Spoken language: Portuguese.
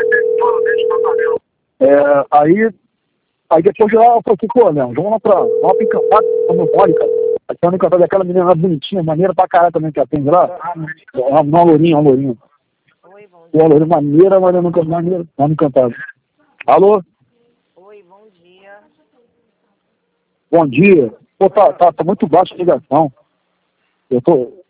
Aí depois de lá eu falei assim, pô, Leão, vamos lá pra Encantada, como mole, cara. Aqui é uma Encantada, aquela menina lá bonitinha, maneira pra caralho também que atende lá. Uma lourinha. Oi, bom dia. Uma lourinha maneira, mas eu nunca maneira, uma Encantada. Alô? Oi, bom dia. Bom dia. Pô, tá muito baixa a ligação.